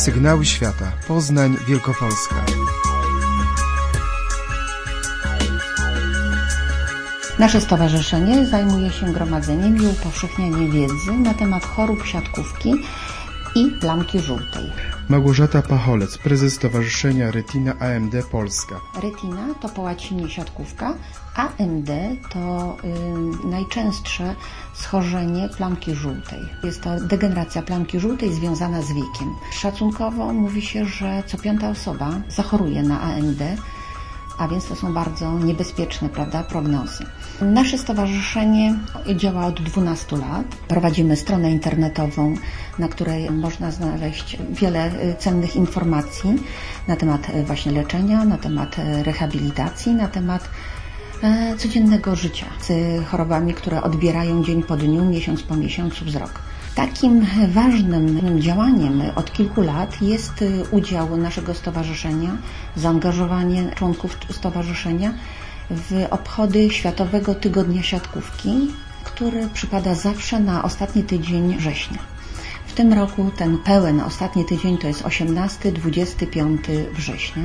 Sygnały Świata. Poznań, Wielkopolska. Nasze stowarzyszenie zajmuje się gromadzeniem i upowszechnianiem wiedzy na temat chorób siatkówki i plamki żółtej. Małgorzata Pacholec, prezes Stowarzyszenia Retina AMD Polska. Retina to po łacinie siatkówka, AMD to najczęstsze schorzenie plamki żółtej. Jest to degeneracja plamki żółtej związana z wiekiem. Szacunkowo mówi się, że co 5. osoba zachoruje na AMD, a więc to są bardzo niebezpieczne, prognozy. Nasze stowarzyszenie działa od 12 lat. Prowadzimy stronę internetową, na której można znaleźć wiele cennych informacji na temat właśnie leczenia, na temat rehabilitacji, na temat codziennego życia z chorobami, które odbierają dzień po dniu, miesiąc po miesiącu wzrok. Takim ważnym działaniem od kilku lat jest udział naszego stowarzyszenia, zaangażowanie członków stowarzyszenia w obchody Światowego Tygodnia Siatkówki, który przypada zawsze na ostatni tydzień września. W tym roku ten pełen ostatni tydzień to jest 18-25 września.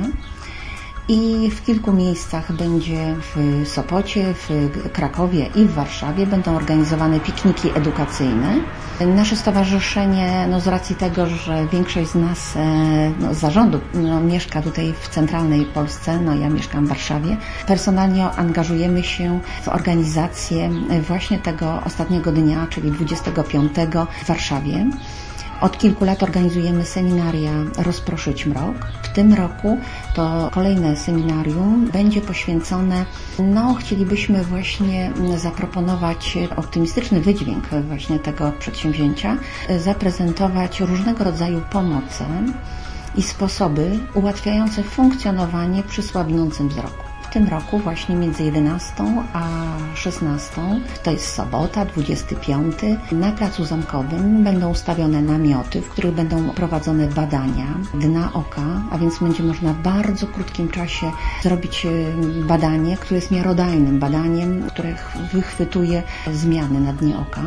I w kilku miejscach będzie w Sopocie, w Krakowie i w Warszawie będą organizowane pikniki edukacyjne. Nasze stowarzyszenie, z racji tego, że większość z nas z zarządu mieszka tutaj w centralnej Polsce, ja mieszkam w Warszawie, personalnie angażujemy się w organizację właśnie tego ostatniego dnia, czyli 25 w Warszawie. Od kilku lat organizujemy seminaria Rozproszyć mrok. W tym roku to kolejne seminarium będzie poświęcone, chcielibyśmy właśnie zaproponować optymistyczny wydźwięk właśnie tego przedsięwzięcia, zaprezentować różnego rodzaju pomoce i sposoby ułatwiające funkcjonowanie przy słabnącym wzroku. W tym roku właśnie między 11 a 16, to jest sobota, 25, na Placu Zamkowym będą ustawione namioty, w których będą prowadzone badania dna oka, a więc będzie można w bardzo krótkim czasie zrobić badanie, które jest miarodajnym badaniem, które wychwytuje zmiany na dnie oka.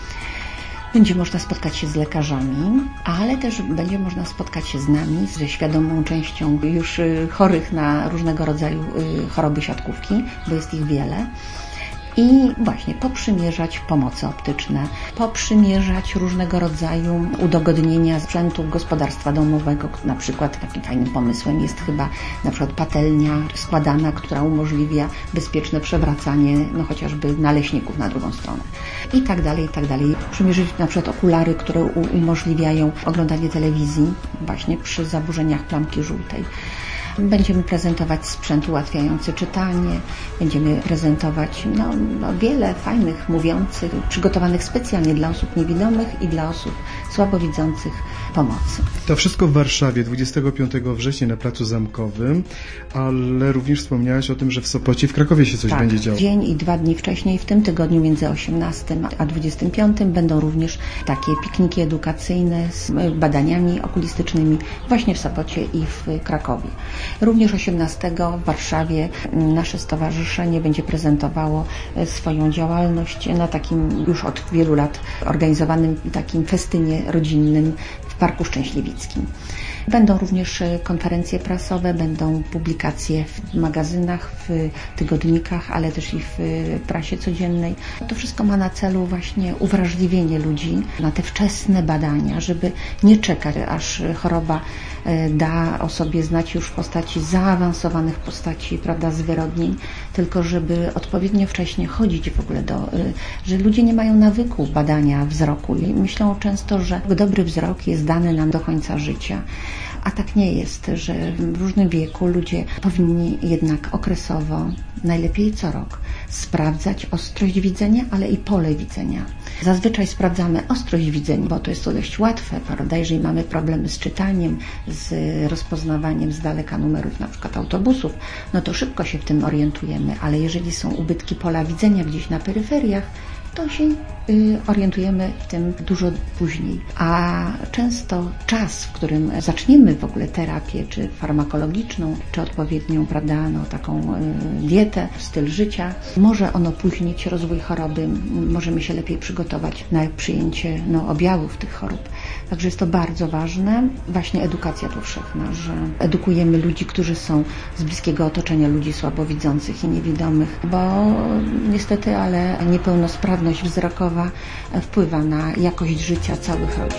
Będzie można spotkać się z lekarzami, ale też będzie można spotkać się z nami, ze świadomą częścią już chorych na różnego rodzaju choroby siatkówki, bo jest ich wiele. I właśnie poprzymierzać pomoce optyczne, poprzymierzać różnego rodzaju udogodnienia sprzętu gospodarstwa domowego. Na przykład takim fajnym pomysłem jest chyba na przykład patelnia składana, która umożliwia bezpieczne przewracanie chociażby naleśników na drugą stronę. I tak dalej, i tak dalej. Przymierzyć na przykład okulary, które umożliwiają oglądanie telewizji właśnie przy zaburzeniach plamki żółtej. Będziemy prezentować sprzęt ułatwiający czytanie, będziemy prezentować wiele fajnych, mówiących, przygotowanych specjalnie dla osób niewidomych i dla osób słabowidzących pomocy. To wszystko w Warszawie 25 września na Placu Zamkowym, ale również wspomniałaś o tym, że w Sopocie i w Krakowie się coś będzie działo. Dzień i 2 dni wcześniej, w tym tygodniu między 18 a 25 będą również takie pikniki edukacyjne z badaniami okulistycznymi właśnie w Sopocie i w Krakowie. Również 18 w Warszawie nasze stowarzyszenie będzie prezentowało swoją działalność na takim już od wielu lat organizowanym takim festynie rodzinnym w Parku Szczęśliwickim. Będą również konferencje prasowe, będą publikacje w magazynach, w tygodnikach, ale też i w prasie codziennej. To wszystko ma na celu właśnie uwrażliwienie ludzi na te wczesne badania, żeby nie czekać, aż choroba da o sobie znać już w postaci zaawansowanych postaci, zwyrodnień, tylko żeby odpowiednio wcześnie chodzić w ogóle że ludzie nie mają nawyku badania wzroku i myślą często, że dobry wzrok jest dany nam do końca życia. A tak nie jest, że w różnym wieku ludzie powinni jednak okresowo, najlepiej co rok, sprawdzać ostrość widzenia, ale i pole widzenia. Zazwyczaj sprawdzamy ostrość widzenia, bo to jest to dość łatwe, Jeżeli mamy problemy z czytaniem, z rozpoznawaniem z daleka numerów na przykład autobusów, to szybko się w tym orientujemy, ale jeżeli są ubytki pola widzenia gdzieś na peryferiach, to się orientujemy w tym dużo później. A często czas, w którym zaczniemy w ogóle terapię, czy farmakologiczną, czy odpowiednią, prawda, taką dietę, styl życia, może on opóźnić rozwój choroby, możemy się lepiej przygotować na przyjęcie objawów tych chorób. Także jest to bardzo ważne, właśnie edukacja powszechna, że edukujemy ludzi, którzy są z bliskiego otoczenia ludzi słabowidzących i niewidomych, bo niestety, ale niepełnosprawność wzrokowa wpływa na jakość życia całych rodzin.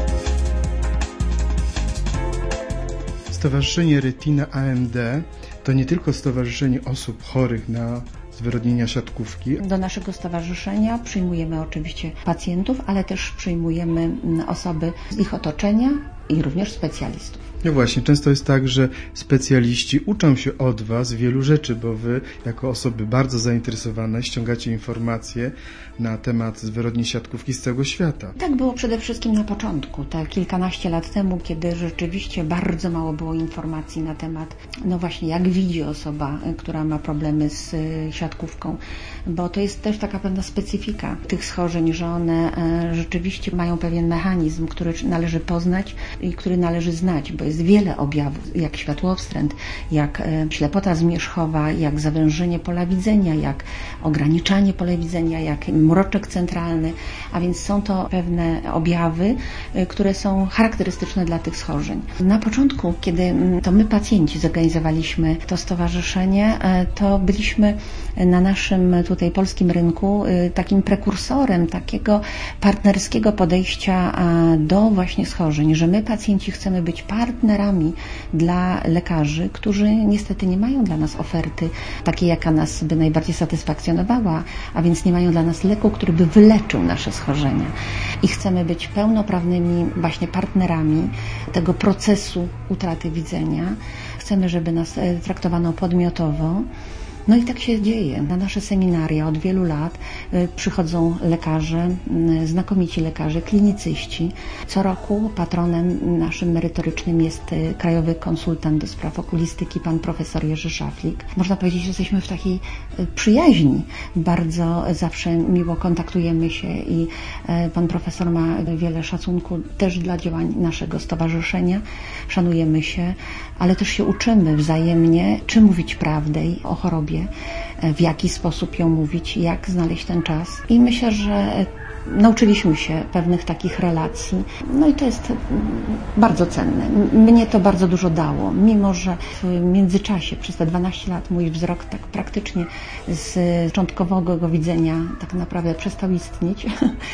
Stowarzyszenie Retina AMD to nie tylko stowarzyszenie osób chorych na zwyrodnienia siatkówki. Do naszego stowarzyszenia przyjmujemy oczywiście pacjentów, ale też przyjmujemy osoby z ich otoczenia i również specjalistów. No właśnie, często jest tak, że specjaliści uczą się od Was wielu rzeczy, bo Wy jako osoby bardzo zainteresowane ściągacie informacje na temat zwyrodnień siatkówki z całego świata. Tak było przede wszystkim na początku, te kilkanaście lat temu, kiedy rzeczywiście bardzo mało było informacji na temat, właśnie jak widzi osoba, która ma problemy z siatkówką, bo to jest też taka pewna specyfika tych schorzeń, że one rzeczywiście mają pewien mechanizm, który należy poznać i który należy znać, bo jest wiele objawów, jak światłowstręt, jak ślepota zmierzchowa, jak zawężenie pola widzenia, jak ograniczanie pola widzenia, jak mroczek centralny, a więc są to pewne objawy, które są charakterystyczne dla tych schorzeń. Na początku, kiedy to my pacjenci zorganizowaliśmy to stowarzyszenie, to byliśmy na naszym tutaj polskim rynku takim prekursorem takiego partnerskiego podejścia do właśnie schorzeń, że my pacjenci chcemy być partnerami dla lekarzy, którzy niestety nie mają dla nas oferty takiej, jaka nas by najbardziej satysfakcjonowała, a więc nie mają dla nas leku, który by wyleczył nasze schorzenia. I chcemy być pełnoprawnymi właśnie partnerami tego procesu utraty widzenia. Chcemy, żeby nas traktowano podmiotowo. No i tak się dzieje. Na nasze seminaria od wielu lat przychodzą lekarze, znakomici lekarze, klinicyści. Co roku patronem naszym merytorycznym jest krajowy konsultant do spraw okulistyki, pan profesor Jerzy Szaflik. Można powiedzieć, że jesteśmy w takiej przyjaźni. Bardzo zawsze miło kontaktujemy się i pan profesor ma wiele szacunku też dla działań naszego stowarzyszenia. Szanujemy się, ale też się uczymy wzajemnie, czy mówić prawdę o chorobie, w jaki sposób ją mówić, jak znaleźć ten czas. I myślę, że nauczyliśmy się pewnych takich relacji. No i to jest bardzo cenne. Mnie to bardzo dużo dało, mimo że w międzyczasie przez te 12 lat mój wzrok tak praktycznie z początkowego widzenia tak naprawdę przestał istnieć,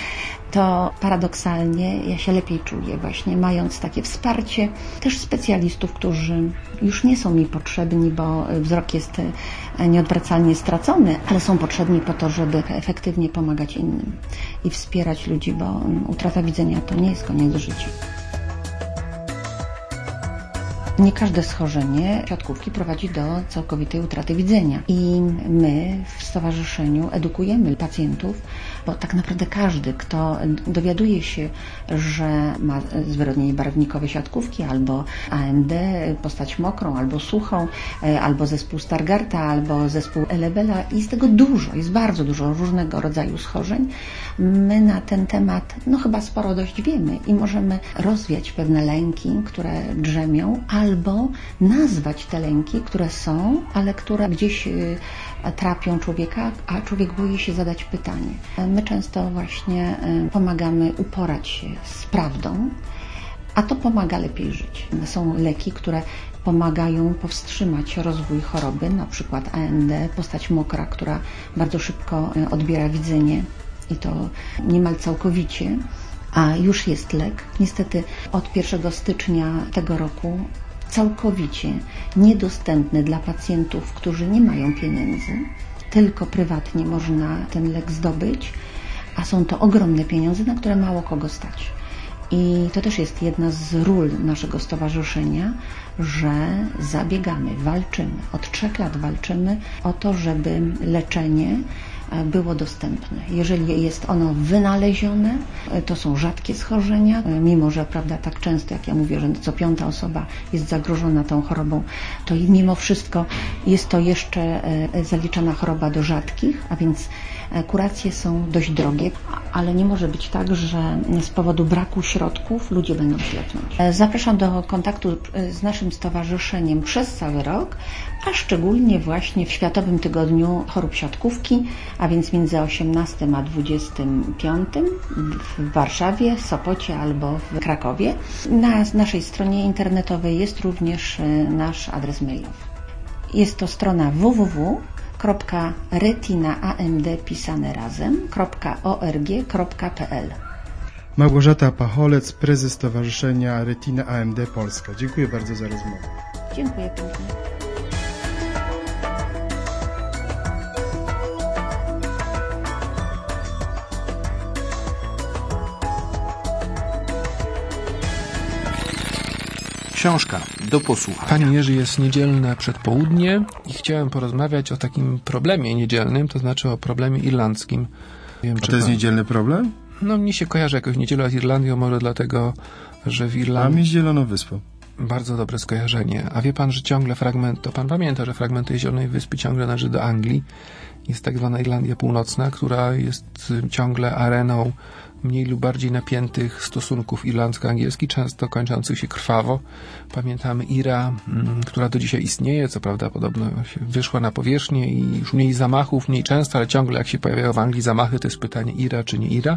to paradoksalnie ja się lepiej czuję właśnie mając takie wsparcie też specjalistów, którzy już nie są mi potrzebni, bo wzrok jest nieodwracalnie stracony, ale są potrzebni po to, żeby efektywnie pomagać innym i wspierać ludzi, bo utrata widzenia to nie jest koniec życia. Nie każde schorzenie siatkówki prowadzi do całkowitej utraty widzenia i my w stowarzyszeniu edukujemy pacjentów, bo tak naprawdę każdy, kto dowiaduje się, że ma zwyrodnienie barwnikowe siatkówki albo AMD, postać mokrą, albo suchą, albo zespół Stargardta, albo zespół Elebela, jest tego dużo, jest bardzo dużo różnego rodzaju schorzeń. My na ten temat chyba sporo dość wiemy i możemy rozwiać pewne lęki, które drzemią, albo nazwać te lęki, które są, ale które gdzieś trapią człowieka, a człowiek boi się zadać pytanie. My często właśnie pomagamy uporać się z prawdą, a to pomaga lepiej żyć. Są leki, które pomagają powstrzymać rozwój choroby, na przykład AMD, postać mokra, która bardzo szybko odbiera widzenie i to niemal całkowicie, a już jest lek. Niestety od 1 stycznia tego roku całkowicie niedostępny dla pacjentów, którzy nie mają pieniędzy. Tylko prywatnie można ten lek zdobyć, a są to ogromne pieniądze, na które mało kogo stać. I to też jest jedna z ról naszego stowarzyszenia, że zabiegamy, walczymy. Od 3 lat walczymy o to, żeby leczenie było dostępne. Jeżeli jest ono wynalezione, to są rzadkie schorzenia, mimo że, prawda, tak często, jak ja mówię, że co 5. osoba jest zagrożona tą chorobą, to i mimo wszystko jest to jeszcze zaliczana choroba do rzadkich, a więc kuracje są dość drogie, ale nie może być tak, że z powodu braku środków ludzie będą ślepnąć. Zapraszam do kontaktu z naszym stowarzyszeniem przez cały rok, a szczególnie właśnie w Światowym Tygodniu Chorób Siatkówki, a więc między 18 a 25 w Warszawie, Sopocie albo w Krakowie. Na naszej stronie internetowej jest również nasz adres mailowy. Jest to strona www.retinaamd pisane razem.org.pl. Małgorzata Pacholec, prezes Stowarzyszenia Retina AMD Polska. Dziękuję bardzo za rozmowę. Dziękuję pięknie. Książka do posłuchania. Panie Jerzy, jest niedzielne przedpołudnie i chciałem porozmawiać o takim problemie niedzielnym, to znaczy o problemie irlandzkim. Wiem, A to jest niedzielny problem? No, mnie się kojarzy jakoś niedziela z Irlandią, może dlatego, że w Irlandii... Mam jest Zieloną Wyspą. Bardzo dobre skojarzenie. A wie pan, że ciągle fragment, to pan pamięta, że fragment tej Zielonej Wyspy ciągle należy do Anglii. Jest tak zwana Irlandia Północna, która jest ciągle areną mniej lub bardziej napiętych stosunków irlandzko-angielskich, często kończących się krwawo. Pamiętamy IRA, która do dzisiaj istnieje, co prawda podobno wyszła na powierzchnię i już mniej zamachów, mniej często, ale ciągle jak się pojawiają w Anglii zamachy, to jest pytanie IRA czy nie IRA.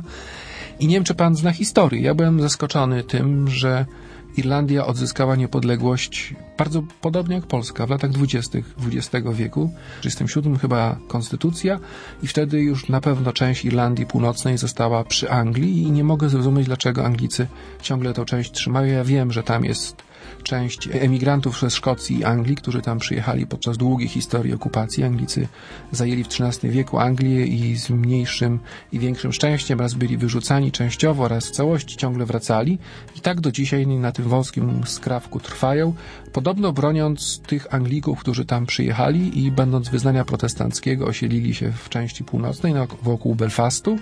I nie wiem, czy pan zna historię. Ja byłem zaskoczony tym, że Irlandia odzyskała niepodległość bardzo podobnie jak Polska w latach 20. XX wieku. W 1937 chyba konstytucja i wtedy już na pewno część Irlandii Północnej została przy Anglii i nie mogę zrozumieć, dlaczego Anglicy ciągle tą część trzymają. Ja wiem, że tam jest część emigrantów ze Szkocji i Anglii, którzy tam przyjechali podczas długiej historii okupacji. Anglicy zajęli w XIII wieku Anglię i z mniejszym i większym szczęściem raz byli wyrzucani częściowo, raz w całości, ciągle wracali i tak do dzisiaj na tym wąskim skrawku trwają, podobno broniąc tych Anglików, którzy tam przyjechali i będąc wyznania protestanckiego osiedlili się w części północnej, wokół Belfastu.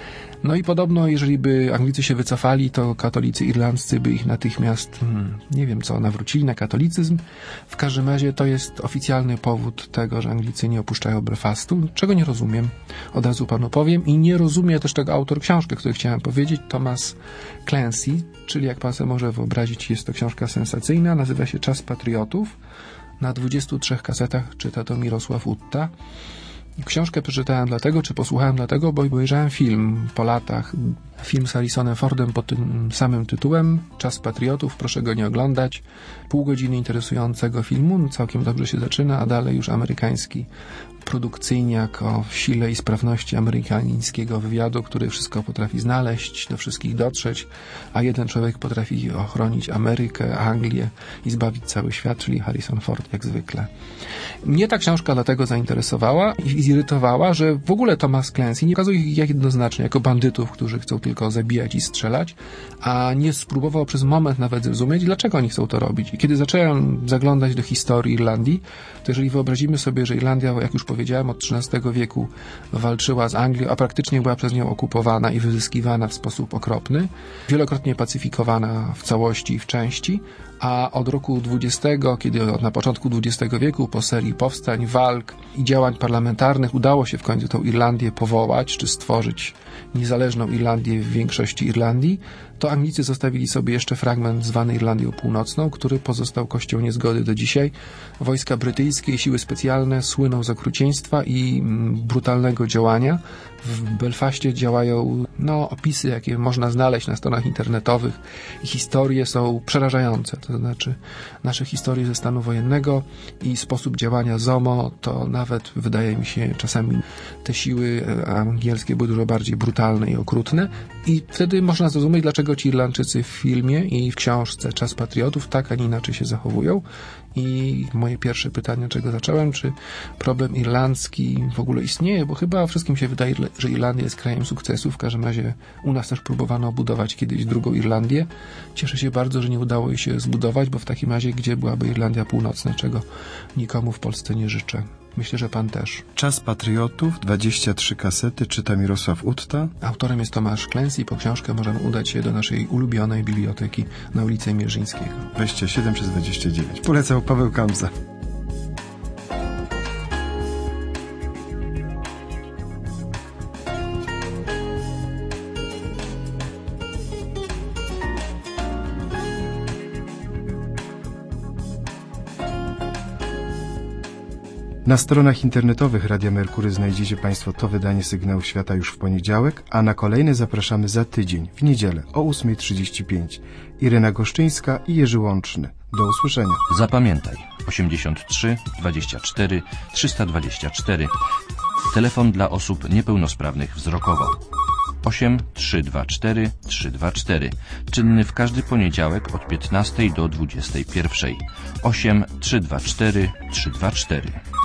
No i podobno, jeżeli by Anglicy się wycofali, to katolicy irlandzcy by ich natychmiast, nie wiem co, nawrócili na katolicyzm. W każdym razie to jest oficjalny powód tego, że Anglicy nie opuszczają Belfastu, czego nie rozumiem. Od razu panu powiem i nie rozumie też tego autor książki, której chciałem powiedzieć, Thomas Clancy, czyli jak pan sobie może wyobrazić, jest to książka sensacyjna, nazywa się Czas Patriotów. Na 23 kasetach czyta to Mirosław Utta. Książkę przeczytałem dlatego, czy posłuchałem dlatego, bo obejrzałem film po latach. Film z Harrisonem Fordem pod tym samym tytułem, Czas Patriotów, proszę go nie oglądać. Pół godziny interesującego filmu, całkiem dobrze się zaczyna, a dalej już amerykański produkcyjniak o sile i sprawności amerykańskiego wywiadu, który wszystko potrafi znaleźć, do wszystkich dotrzeć, a jeden człowiek potrafi ochronić Amerykę, Anglię i zbawić cały świat, czyli Harrison Ford jak zwykle. Mnie ta książka dlatego zainteresowała i zirytowała, że w ogóle Thomas Clancy nie pokazuje ich jednoznacznie jako bandytów, którzy chcą tylko zabijać i strzelać, a nie spróbował przez moment nawet zrozumieć, dlaczego oni chcą to robić. I kiedy zacząłem zaglądać do historii Irlandii, to jeżeli wyobrazimy sobie, że Irlandia, jak już powiedziałem, od XIII wieku walczyła z Anglią, a praktycznie była przez nią okupowana i wyzyskiwana w sposób okropny, wielokrotnie pacyfikowana w całości i w części, a od roku 20, kiedy na początku XX wieku po serii powstań, walk i działań parlamentarnych udało się w końcu tą Irlandię powołać, czy stworzyć niezależną Irlandię w większości Irlandii, to Anglicy zostawili sobie jeszcze fragment zwany Irlandią Północną, który pozostał kością niezgody do dzisiaj. Wojska brytyjskie i siły specjalne słyną z okrucieństwa i brutalnego działania. W Belfaście działają opisy, jakie można znaleźć na stronach internetowych i historie są przerażające. To znaczy nasze historie ze stanu wojennego i sposób działania ZOMO, to nawet wydaje mi się czasami te siły angielskie były dużo bardziej brutalne i okrutne i wtedy można zrozumieć, dlaczego ci Irlandczycy w filmie i w książce Czas Patriotów tak, a nie inaczej się zachowują. I moje pierwsze pytanie, czego zacząłem, czy problem irlandzki w ogóle istnieje, bo chyba wszystkim się wydaje, że Irlandia jest krajem sukcesu. W każdym razie u nas też próbowano budować kiedyś drugą Irlandię. Cieszę się bardzo, że nie udało jej się zbudować, bo w takim razie gdzie byłaby Irlandia Północna, czego nikomu w Polsce nie życzę. Myślę, że pan też. Czas Patriotów, 23 kasety, czyta Mirosław Utta. Autorem jest Tomasz Klęs i po książkę możemy udać się do naszej ulubionej biblioteki na ulicy Mierzyńskiego. 27/29. Polecał Paweł Kamza. Na stronach internetowych Radia Merkury znajdziecie Państwo to wydanie Sygnału Świata już w poniedziałek, a na kolejne zapraszamy za tydzień, w niedzielę o 8:35. Irena Goszczyńska i Jerzy Łączny. Do usłyszenia. Zapamiętaj 83 24 324. Telefon dla osób niepełnosprawnych wzrokowo. 8 324 324. Czynny w każdy poniedziałek od 15 do 21. 8 324 324.